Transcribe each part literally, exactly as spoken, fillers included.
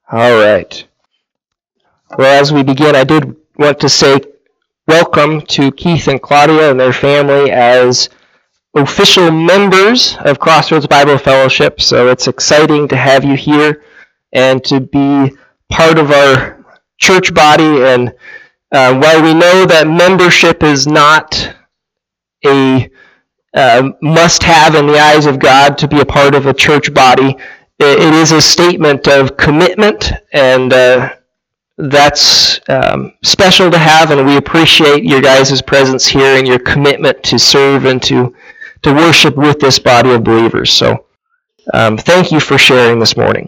All right. Well, as we begin, I did want to say welcome to Keith and Claudia and their family as official members of Crossroads Bible Fellowship. So it's exciting to have you here and to be part of our church body. And uh, while we know that membership is not a uh, must-have in the eyes of God to be a part of a church body, it is a statement of commitment, and uh, that's um, special to have, and we appreciate your guys' presence here and your commitment to serve and to, to worship with this body of believers. So um, thank you for sharing this morning.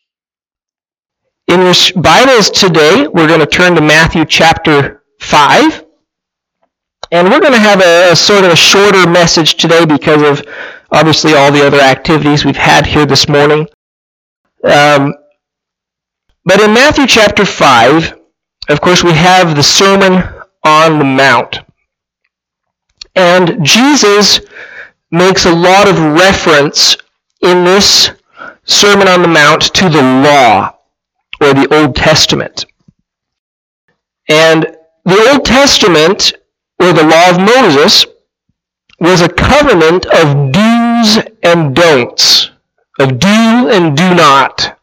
In your Bibles today, we're going to turn to Matthew chapter five, and we're going to have a, a sort of a shorter message today because of obviously all the other activities we've had here this morning. Um, but in Matthew chapter five, of course, we have the Sermon on the Mount. And Jesus makes a lot of reference in this Sermon on the Mount to the law, or the Old Testament. And the Old Testament, or the law of Moses, was a covenant of do's and don'ts. Of do and do not.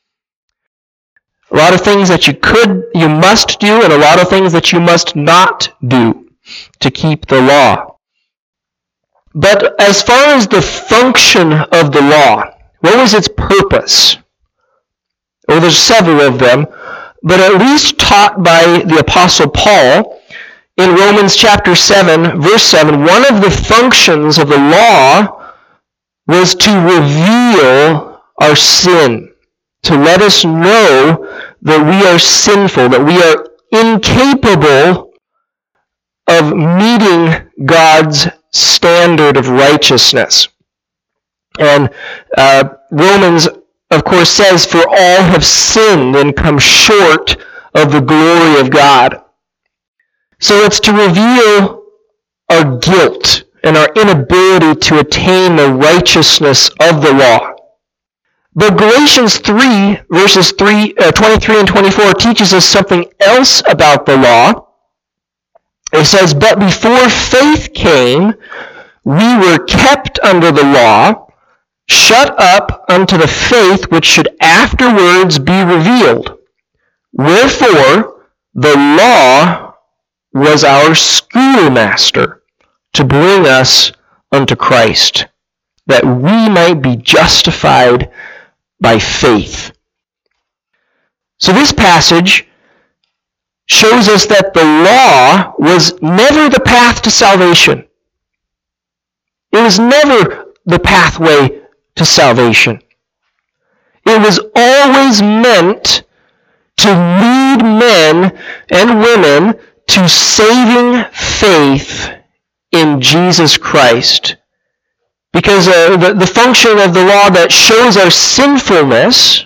A lot of things that you could, you must do, and a lot of things that you must not do to keep the law. But as far as the function of the law, what was its purpose? Well, there's several of them, but at least taught by the Apostle Paul in Romans chapter seven, verse seven, one of the functions of the law was to reveal our sin, to let us know that we are sinful, that we are incapable of meeting God's standard of righteousness. And uh, Romans, of course, says, "For all have sinned and come short of the glory of God." So it's to reveal our guilt and our inability to attain the righteousness of the law. But Galatians three, verses three, uh, twenty-three and twenty-four teaches us something else about the law. It says, "But before faith came, we were kept under the law, shut up unto the faith which should afterwards be revealed. Wherefore the law was our schoolmaster, to bring us unto Christ, that we might be justified by faith." So this passage shows us that the law was never the path to salvation. It was never the pathway to salvation. It was always meant to lead men and women to saving faith in Jesus Christ. Because uh, the, the function of the law that shows our sinfulness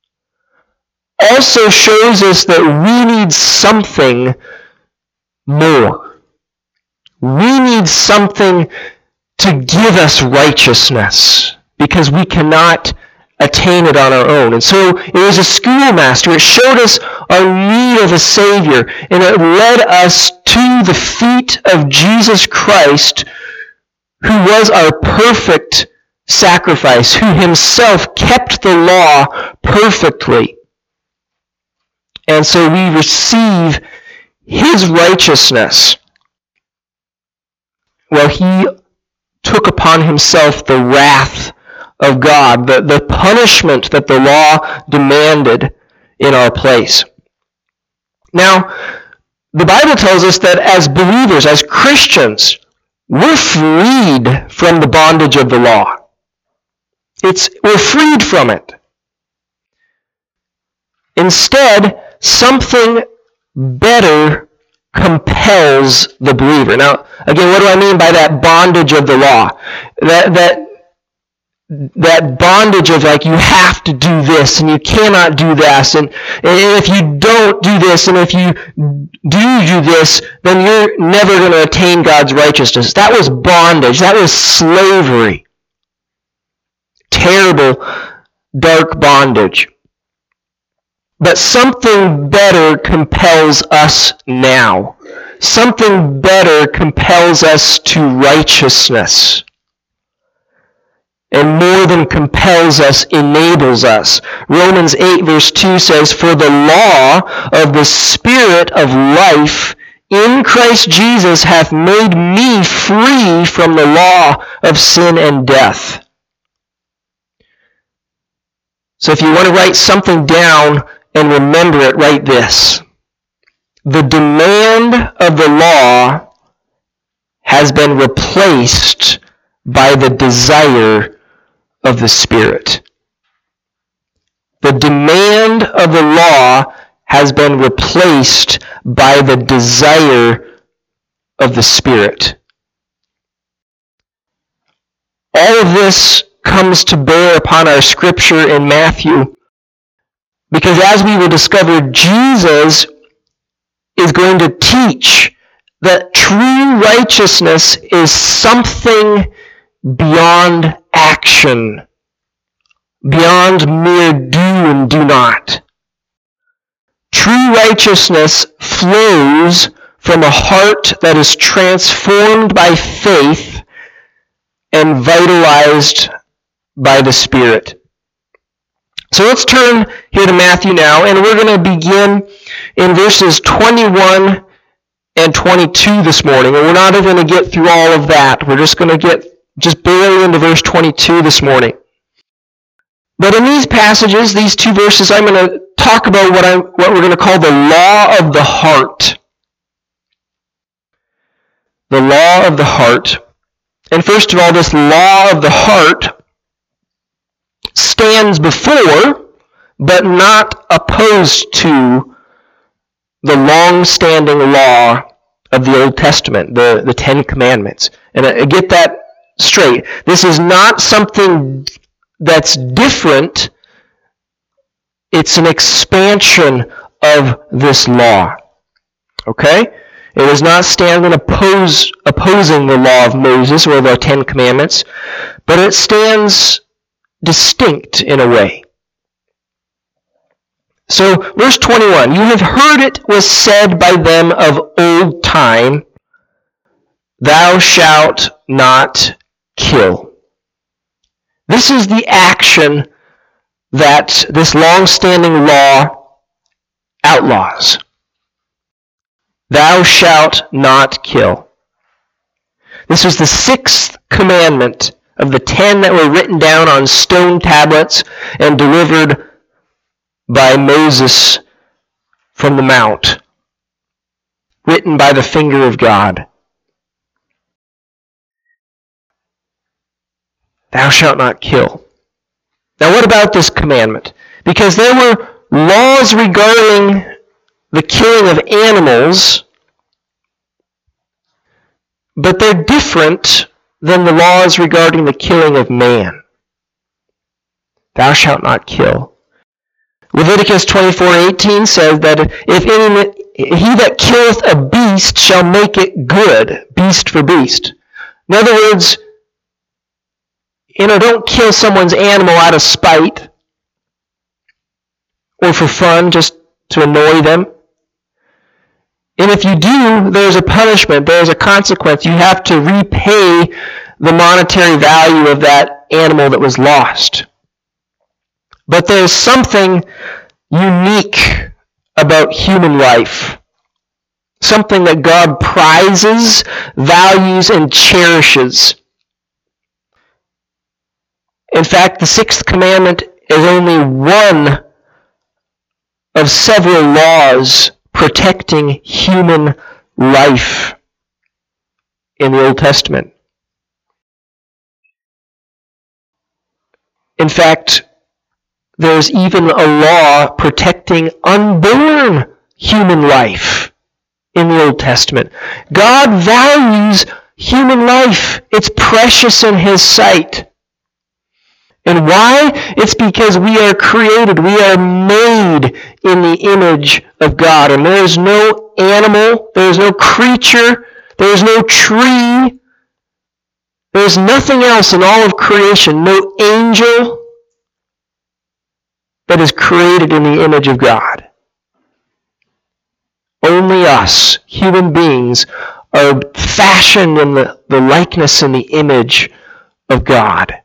also shows us that we need something more. We need something to give us righteousness, because we cannot attain it on our own. And so it was a schoolmaster. It showed us our need of a Savior, and it led us to the feet of Jesus Christ, who was our perfect sacrifice, who himself kept the law perfectly. And so we receive his righteousness. Well, he took upon himself the wrath of God, the, the punishment that the law demanded in our place. Now, the Bible tells us that as believers, as Christians, we're freed from the bondage of the law. It's, we're freed from it. Instead, something better compels the believer. Now, again, what do I mean by that bondage of the law? That that that bondage of, like, you have to do this and you cannot do this, and, and if you don't do this and if you do do this, then you're never going to attain God's righteousness. That was bondage. That was slavery. Terrible, dark bondage. But something better compels us now. Something better compels us to righteousness. And more than compels us, enables us. Romans eight verse two says, "For the law of the Spirit of life in Christ Jesus hath made me free from the law of sin and death." So if you want to write something down and remember it, write this. The demand of the law has been replaced by the desire of the Spirit. The demand of the law has been replaced by the desire of the Spirit. All of this comes to bear upon our scripture in Matthew, because as we will discover, Jesus is going to teach that true righteousness is something beyond action, beyond mere do and do not. True righteousness flows from a heart that is transformed by faith and vitalized by the Spirit. So let's turn here to Matthew now, and we're going to begin in verses twenty-one and twenty-two this morning. And we're not even going to get through all of that. We're just going to get just barely into verse twenty-two this morning. But in these passages, these two verses, I'm going to talk about what I what we're going to call the law of the heart. The law of the heart. And first of all, this law of the heart stands before, but not opposed to, the long-standing law of the Old Testament, the, the Ten Commandments. And I, I get that straight. This is not something that's different. It's an expansion of this law. Okay? It is not standing oppose, opposing the law of Moses or the Ten Commandments, but it stands distinct in a way. So, verse twenty-one, "You have heard it was said by them of old time, Thou shalt not kill." This is the action that this long-standing law outlaws. Thou shalt not kill. This was the sixth commandment of the ten that were written down on stone tablets and delivered by Moses from the mount, written by the finger of God. Thou shalt not kill. Now what about this commandment? Because there were laws regarding the killing of animals, but they're different than the laws regarding the killing of man. Thou shalt not kill. Leviticus twenty-four eighteen says that if any, he that killeth a beast shall make it good, beast for beast. In other words, you know, don't kill someone's animal out of spite or for fun, just to annoy them. And if you do, there's a punishment, there's a consequence. You have to repay the monetary value of that animal that was lost. But there's something unique about human life. Something that God prizes, values, and cherishes. In fact, the sixth commandment is only one of several laws protecting human life in the Old Testament. In fact, there's even a law protecting unborn human life in the Old Testament. God values human life. It's precious in His sight. And why? It's because we are created, we are made in the image of God. And there is no animal, there is no creature, there is no tree, there is nothing else in all of creation, no angel, that is created in the image of God. Only us, human beings, are fashioned in the, the likeness and the image of God.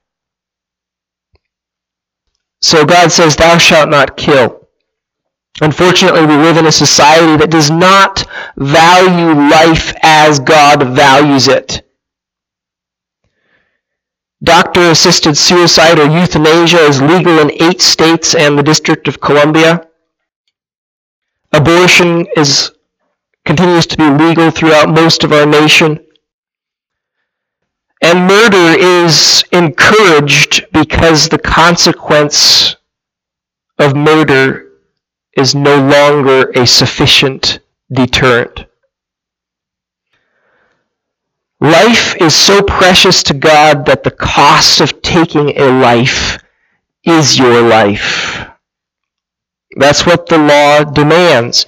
So God says, thou shalt not kill. Unfortunately, we live in a society that does not value life as God values it. Doctor-assisted suicide or euthanasia is legal in eight states and the District of Columbia. Abortion is continues to be legal throughout most of our nation. And murder is encouraged because the consequence of murder is no longer a sufficient deterrent. Life is so precious to God that the cost of taking a life is your life. That's what the law demands.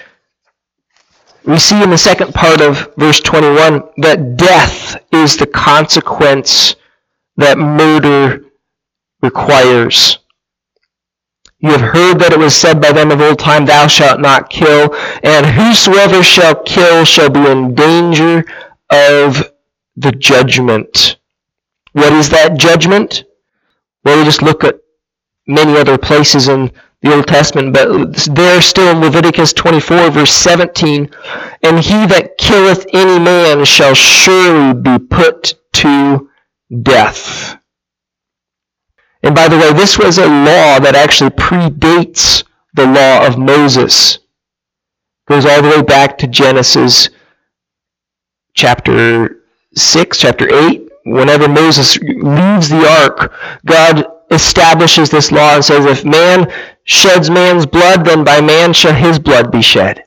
We see in the second part of verse twenty-one that death is the consequence that murder requires. You have heard that it was said by them of old time, thou shalt not kill, and whosoever shall kill shall be in danger of the judgment. What is that judgment? Well, we just look at many other places in the Old Testament, but there still in Leviticus twenty-four, verse seventeen, and he that killeth any man shall surely be put to death. And by the way, this was a law that actually predates the law of Moses. It goes all the way back to Genesis chapter six, chapter eight. Whenever Moses leaves the ark, God establishes this law and says, if man sheds man's blood, then by man shall his blood be shed.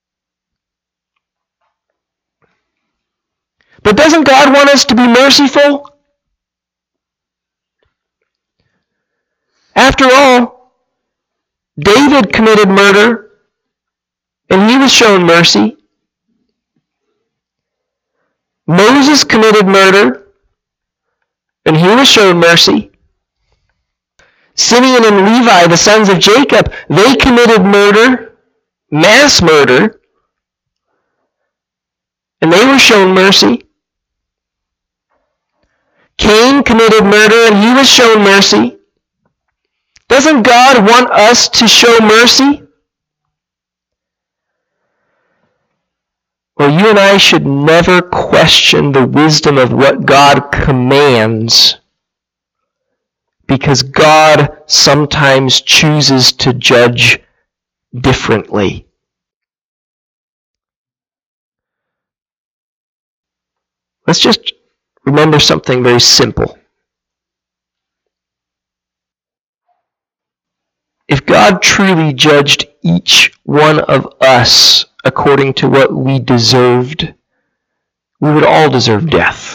But doesn't God want us to be merciful? After all, David committed murder, and he was shown mercy. Moses committed murder, and he was shown mercy. Simeon and Levi, the sons of Jacob, they committed murder, mass murder, and they were shown mercy. Cain committed murder, and he was shown mercy. Doesn't God want us to show mercy? Well, you and I should never question the wisdom of what God commands, because God sometimes chooses to judge differently. Let's just remember something very simple. If God truly judged each one of us according to what we deserved, we would all deserve death.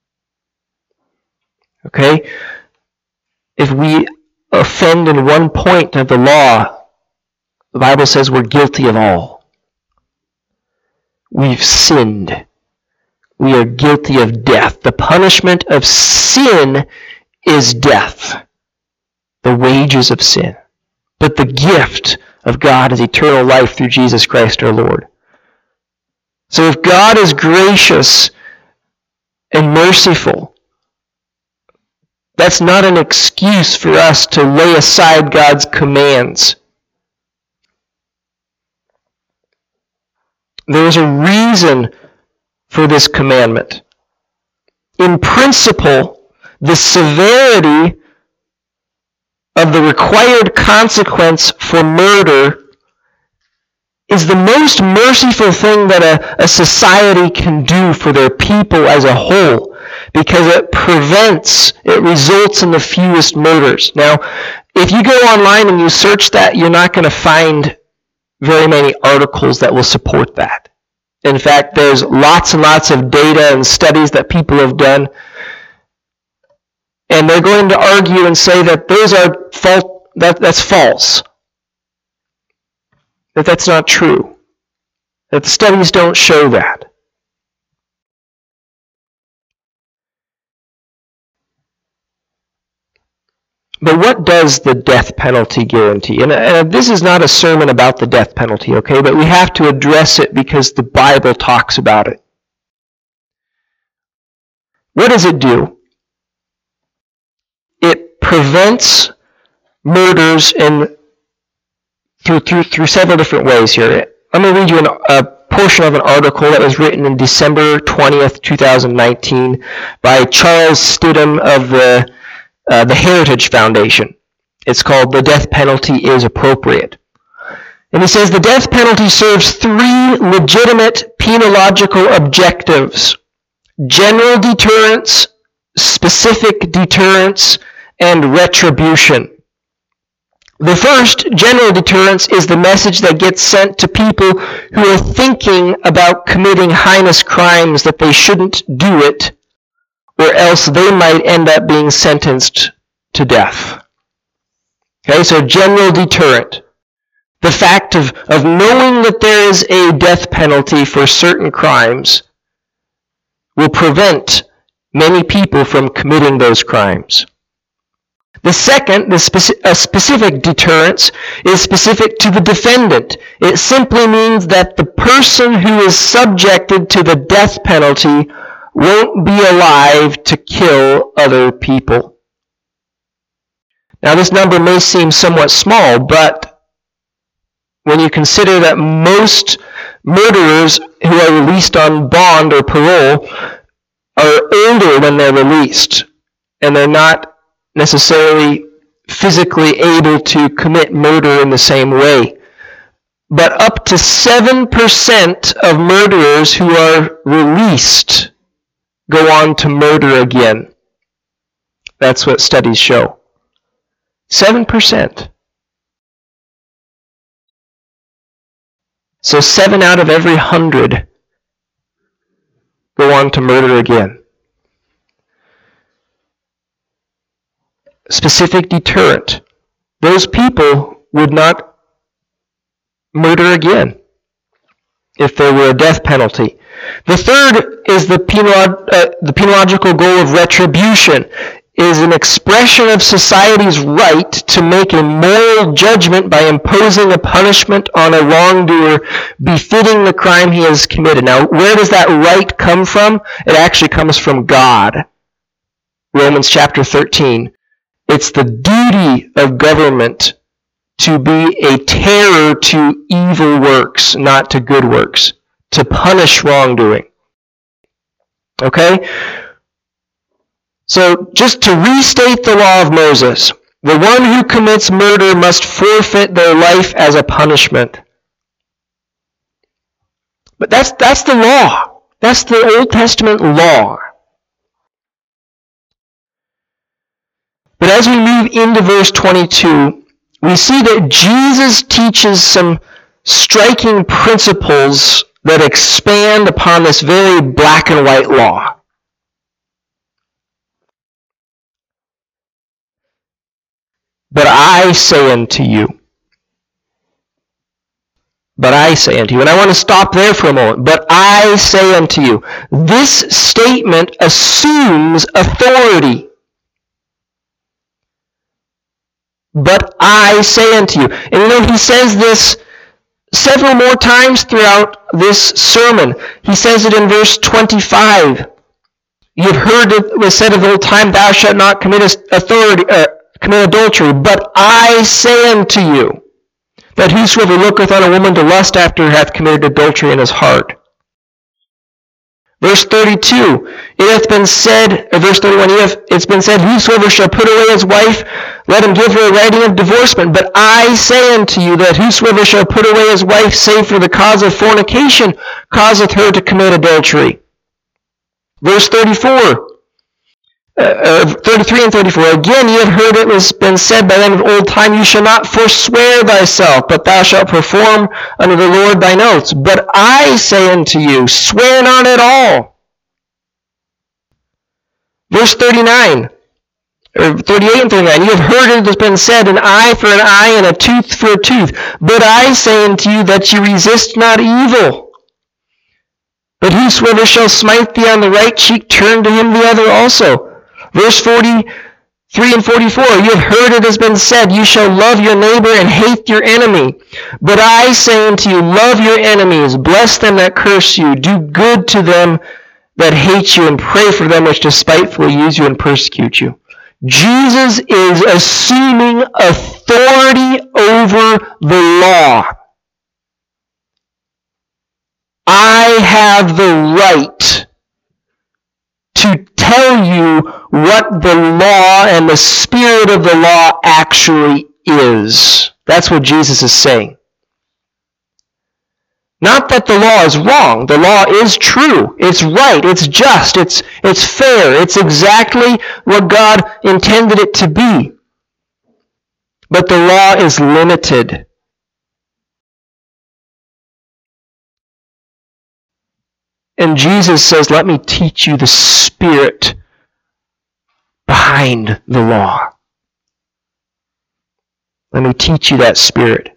Okay? If we offend in one point of the law, the Bible says we're guilty of all. We've sinned. We are guilty of death. The punishment of sin is death, the wages of sin. But the gift of God is eternal life through Jesus Christ our Lord. So if God is gracious and merciful, that's not an excuse for us to lay aside God's commands. There is a reason for this commandment. In principle, the severity of the required consequence for murder is the most merciful thing that a, a society can do for their people as a whole, because it prevents, it results in the fewest murders. Now, if you go online and you search that, you're not going to find very many articles that will support that. In fact, there's lots and lots of data and studies that people have done, and they're going to argue and say that those are fault, that, that's false. That that's not true. That the studies don't show that. But what does the death penalty guarantee? And uh, this is not a sermon about the death penalty, okay? But we have to address it because the Bible talks about it. What does it do? It prevents murders in through through through several different ways here. Let me read you an, a portion of an article that was written in December twentieth, twenty nineteen by Charles Stidham of the uh, the Heritage Foundation. It's called "The Death Penalty is Appropriate." And he says the death penalty serves three legitimate penological objectives: general deterrence, specific deterrence, and retribution. The first, general deterrence, is the message that gets sent to people who are thinking about committing heinous crimes that they shouldn't do it, or else they might end up being sentenced to death. Okay, so general deterrent. The fact of, of knowing that there is a death penalty for certain crimes will prevent many people from committing those crimes. The second, the speci- a specific deterrence, is specific to the defendant. It simply means that the person who is subjected to the death penalty won't be alive to kill other people. Now, this number may seem somewhat small, but when you consider that most murderers who are released on bond or parole are older when they're released, and they're not necessarily physically able to commit murder in the same way. But up to seven percent of murderers who are released go on to murder again. That's what studies show. seven percent. So seven out of every hundred go on to murder again. Specific deterrent. Those people would not murder again if there were a death penalty. The third is the, penal, uh, the penological goal of retribution. It is an expression of society's right to make a moral judgment by imposing a punishment on a wrongdoer befitting the crime he has committed. Now, where does that right come from? It actually comes from God. Romans chapter thirteen. It's the duty of government to be a terror to evil works, not to good works, to punish wrongdoing. Okay? So, just to restate the law of Moses, the one who commits murder must forfeit their life as a punishment. But that's that's the law. That's the Old Testament law. But as we move into verse twenty-two, we see that Jesus teaches some striking principles that expand upon this very black and white law. But I say unto you. But I say unto you. And I want to stop there for a moment. But I say unto you. This statement assumes authority. But I say unto you. And you know, he says this several more times throughout this sermon. He says it in verse twenty-five. You have heard it was said of old time, thou shalt not commit authority, uh, commit adultery. But I say unto you, that whosoever looketh on a woman to lust after her hath committed adultery in his heart. Verse thirty-two, it hath been said, or verse thirty-one, it's been said, whosoever shall put away his wife, let him give her a writing of divorcement. But I say unto you that whosoever shall put away his wife, save for the cause of fornication, causeth her to commit adultery. Verse thirty-four, uh, thirty-three and thirty-four, again ye have heard it has been said by them of old time, you shall not forswear thyself, but thou shalt perform unto the Lord thine oaths. But I say unto you, swear not at all. Verse thirty-nine, or thirty-eight and thirty-nine, you have heard it has been said, an eye for an eye and a tooth for a tooth. But I say unto you that ye resist not evil. But whosoever shall smite thee on the right cheek, turn to him the other also. Verse forty-three three and forty-four, you have heard it has been said, you shall love your neighbor and hate your enemy. But I say unto you, love your enemies, bless them that curse you, do good to them that hate you, and pray for them which despitefully use you and persecute you. Jesus is assuming authority over the law. I have the right to tell you what the law and the spirit of the law actually is. That's what Jesus is saying. Not that the law is wrong. The law is true. It's right. It's just. It's, it's fair. It's exactly what God intended it to be. But the law is limited. And Jesus says, let me teach you the spirit behind the law. Let me teach you that spirit.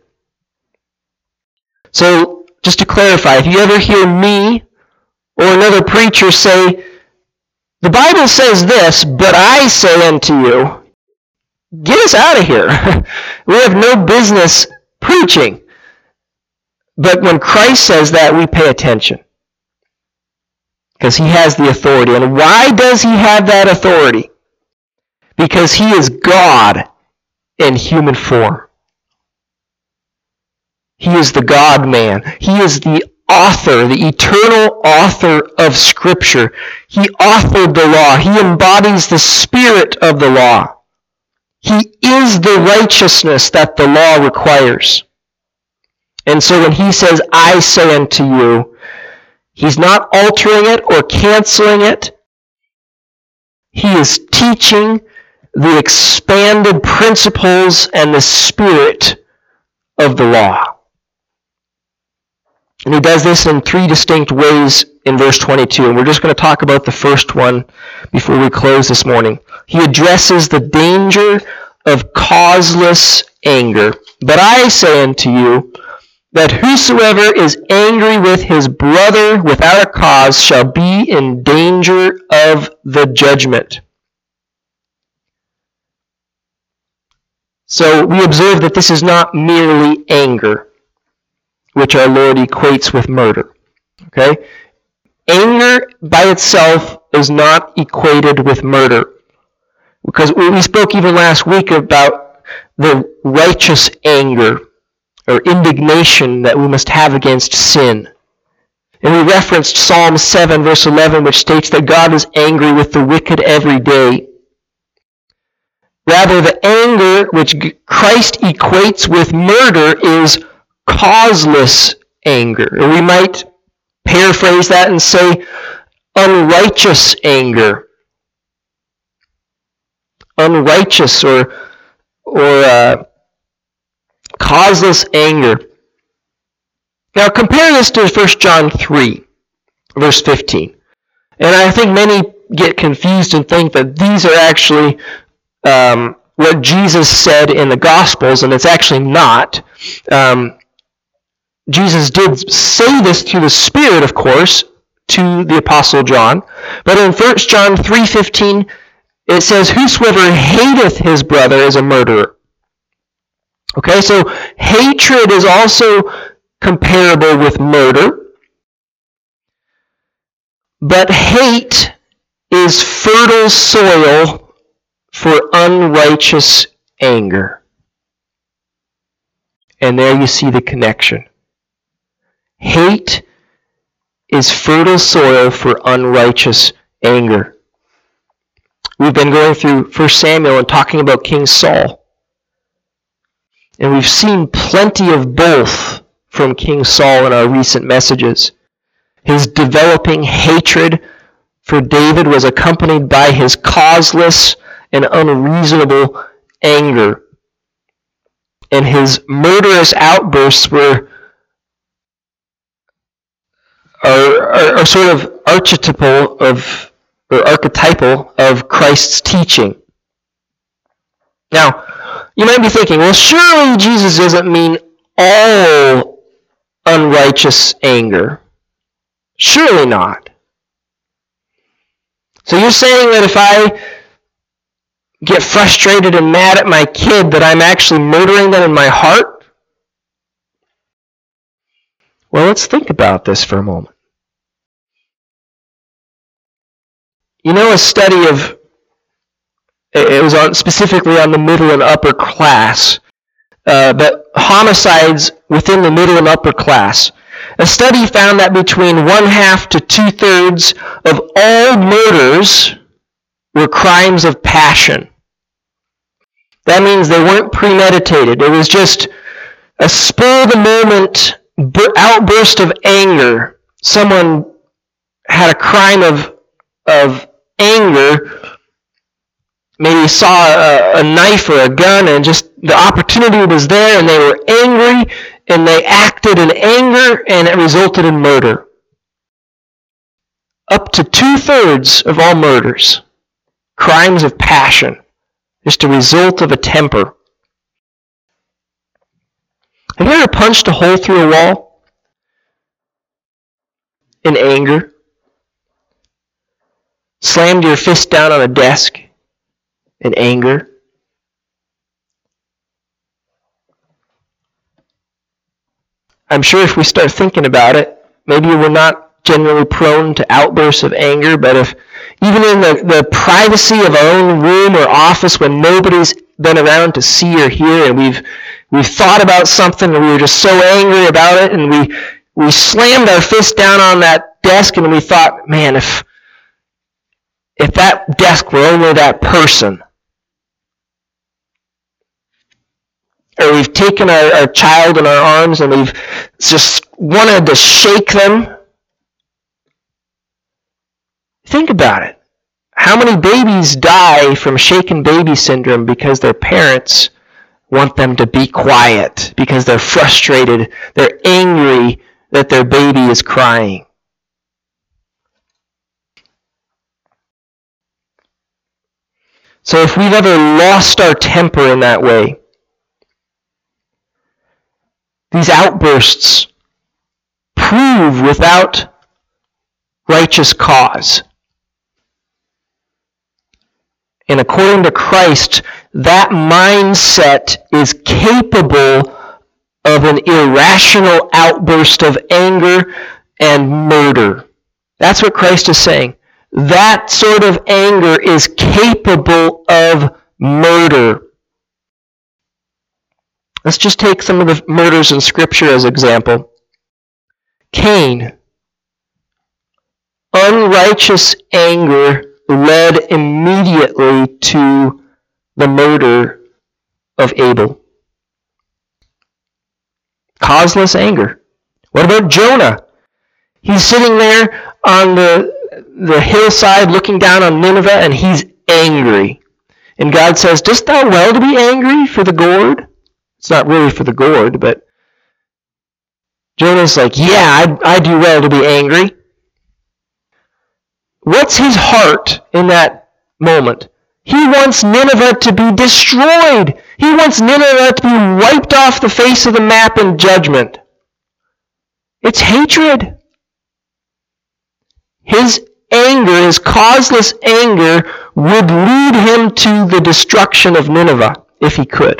So, just to clarify, if you ever hear me or another preacher say, the Bible says this, but I say unto you, get us out of here. We have no business preaching. But when Christ says that, we pay attention. Because he has the authority. And why does he have that authority? Because he is God in human form. He is the God-man. He is the author, the eternal author of Scripture. He authored the law. He embodies the spirit of the law. He is the righteousness that the law requires. And so when he says, I say unto you, he's not altering it or canceling it. He is teaching the expanded principles and the spirit of the law. And he does this in three distinct ways in verse twenty-two. And we're just going to talk about the first one before we close this morning. He addresses the danger of causeless anger. But I say unto you, that whosoever is angry with his brother without a cause shall be in danger of the judgment. So we observe that this is not merely anger, which our Lord equates with murder. Okay? Anger by itself is not equated with murder. Because we spoke even last week about the righteous anger or indignation that we must have against sin. And we referenced Psalm seven, verse eleven, which states that God is angry with the wicked every day. Rather, the anger which Christ equates with murder is causeless anger. Or we might paraphrase that and say unrighteous anger. Unrighteous or, or uh, causeless anger. Now compare this to First John three, verse fifteen. And I think many get confused and think that these are actually um, what Jesus said in the Gospels, and it's actually not. Um, Jesus did say this through the Spirit, of course, to the Apostle John. But in First John three fifteen, it says, whosoever hateth his brother is a murderer. Okay, so hatred is also comparable with murder. But hate is fertile soil for unrighteous anger. And there you see the connection. Hate is fertile soil for unrighteous anger. We've been going through First Samuel and talking about King Saul. And we've seen plenty of both from King Saul in our recent messages. His developing hatred for David was accompanied by his causeless and unreasonable anger. And his murderous outbursts were are, are, are sort of archetypal of or archetypal of Christ's teaching. Now, you might be thinking, well, surely Jesus doesn't mean all unrighteous anger. Surely not. So you're saying that if I get frustrated and mad at my kid that I'm actually murdering them in my heart? Well, let's think about this for a moment. You know, a study of, it was on, specifically on the middle and upper class, uh, but homicides within the middle and upper class. A study found that between one half to two-thirds of all murders were crimes of passion. That means they weren't premeditated. It was just a spur-of-the-moment outburst of anger. Someone had a crime of, of anger, maybe saw a, a knife or a gun, and just the opportunity was there, and they were angry, and they acted in anger, and it resulted in murder. Up to two-thirds of all murders, crimes of passion, just a result of a temper. Have you ever punched a hole through a wall in anger? Slammed your fist down on a desk in anger? I'm sure if we start thinking about it, maybe we're not generally prone to outbursts of anger, but if even in the, the privacy of our own room or office when nobody's been around to see or hear, and we've we've thought about something and we were just so angry about it, and we we slammed our fist down on that desk and we thought, man, if if that desk were only that person. Or we've taken our, our child in our arms and we've just wanted to shake them. Think about it. How many babies die from shaken baby syndrome because their parents want them to be quiet, because they're frustrated, they're angry that their baby is crying? So if we've ever lost our temper in that way, these outbursts prove without righteous cause. And according to Christ, that mindset is capable of an irrational outburst of anger and murder. That's what Christ is saying. That sort of anger is capable of murder. Let's just take some of the murders in Scripture as example. Cain. Unrighteous anger led immediately to the murder of Abel. Causeless anger. What about Jonah? He's sitting there on the, the hillside looking down on Nineveh, and he's angry. And God says, "Dost thou well to be angry for the gourd?" It's not really for the gourd, but Jonah's like, yeah, I, I do well to be angry. What's his heart in that moment? He wants Nineveh to be destroyed. He wants Nineveh to be wiped off the face of the map in judgment. It's hatred. His anger, his causeless anger, would lead him to the destruction of Nineveh if he could.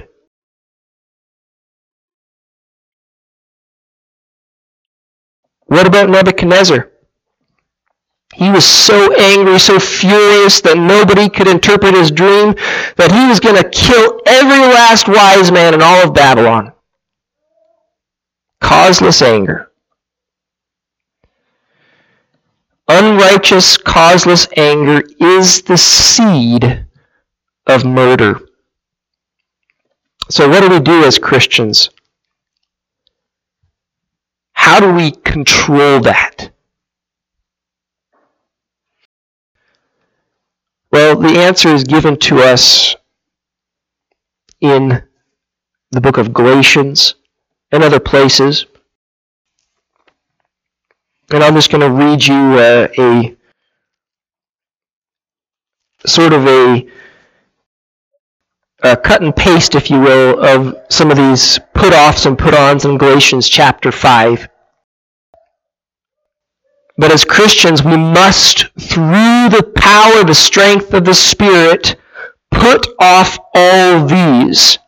What about Nebuchadnezzar? He was so angry, so furious that nobody could interpret his dream, that he was going to kill every last wise man in all of Babylon. Causeless anger. Unrighteous, causeless anger is the seed of murder. So what do we do as Christians? How do we control that? Well, the answer is given to us in the book of Galatians and other places. And I'm just going to read you uh, a sort of a, a cut and paste, if you will, of some of these put-offs and put-ons in Galatians chapter five. But as Christians, we must, through the power, the strength of the Spirit, Put off all these: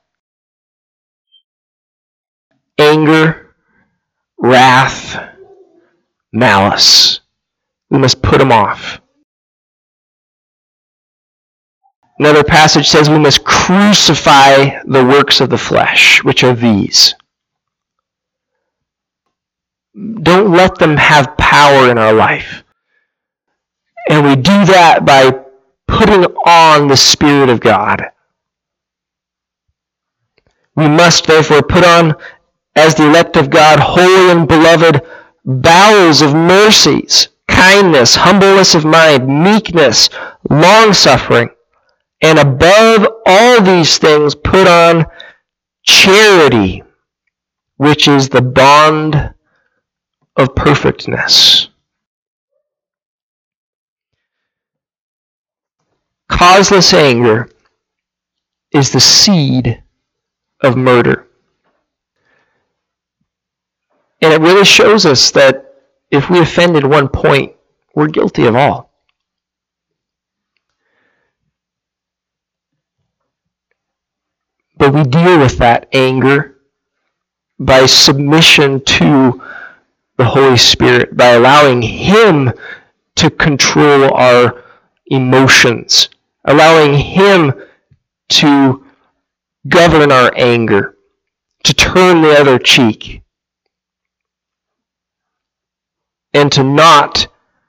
anger, wrath, malice. We must put them off. Another passage says we must crucify the works of the flesh, which are these. Don't let them have power in our life. And we do that by putting on the Spirit of God. We must therefore put on, as the elect of God, holy and beloved, bowels of mercies, kindness, humbleness of mind, meekness, long-suffering, and above all these things put on charity, which is the bond of perfectness. Causeless anger is the seed of murder. And it really shows us that if we offend at one point, we're guilty of all. But we deal with that anger by submission to the Holy Spirit, by allowing Him to control our emotions, allowing Him to govern our anger, to turn the other cheek, and to not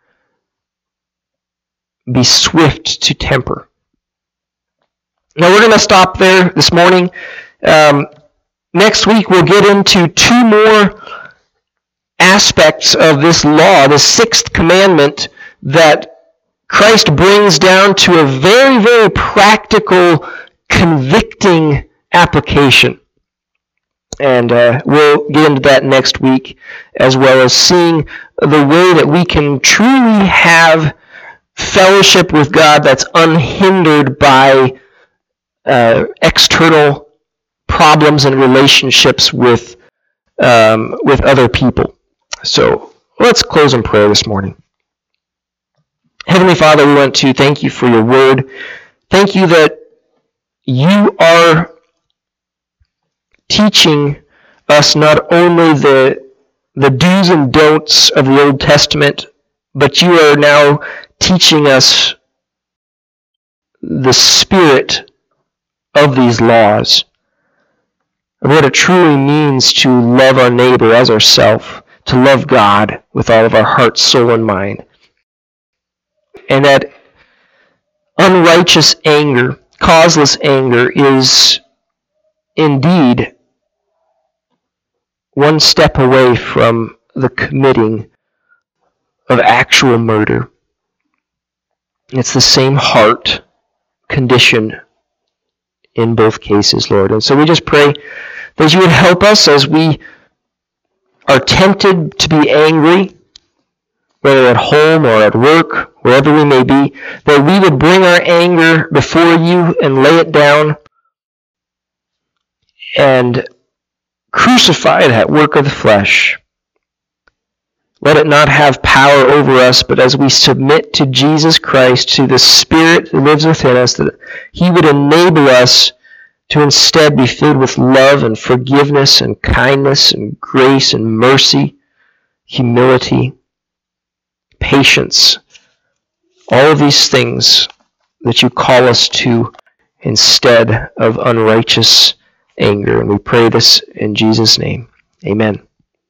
be swift to temper. Now we're going to stop there this morning. Um, next week we'll get into two more aspects of this law, the sixth commandment that Christ brings down to a very, very practical, convicting application. And uh, we'll get into that next week, as well as seeing the way that we can truly have fellowship with God that's unhindered by uh, external problems and relationships with um, with other people. So let's close in prayer this morning. Heavenly Father, we want to thank you for your word. Thank you that you are teaching us not only the, the do's and don'ts of the Old Testament, but you are now teaching us the spirit of these laws, and what it truly means to love our neighbor as ourselves, to love God with all of our heart, soul, and mind. And that unrighteous anger, causeless anger, is indeed one step away from the committing of actual murder. It's the same heart condition in both cases, Lord. And so we just pray that you would help us as we are tempted to be angry, whether at home or at work, wherever we may be, that we would bring our anger before you and lay it down and crucify that work of the flesh. Let it not have power over us, but as we submit to Jesus Christ, to the Spirit that lives within us, that He would enable us to instead be filled with love and forgiveness and kindness and grace and mercy, humility, patience, all of these things that you call us to instead of unrighteous anger. And we pray this in Jesus' name. Amen.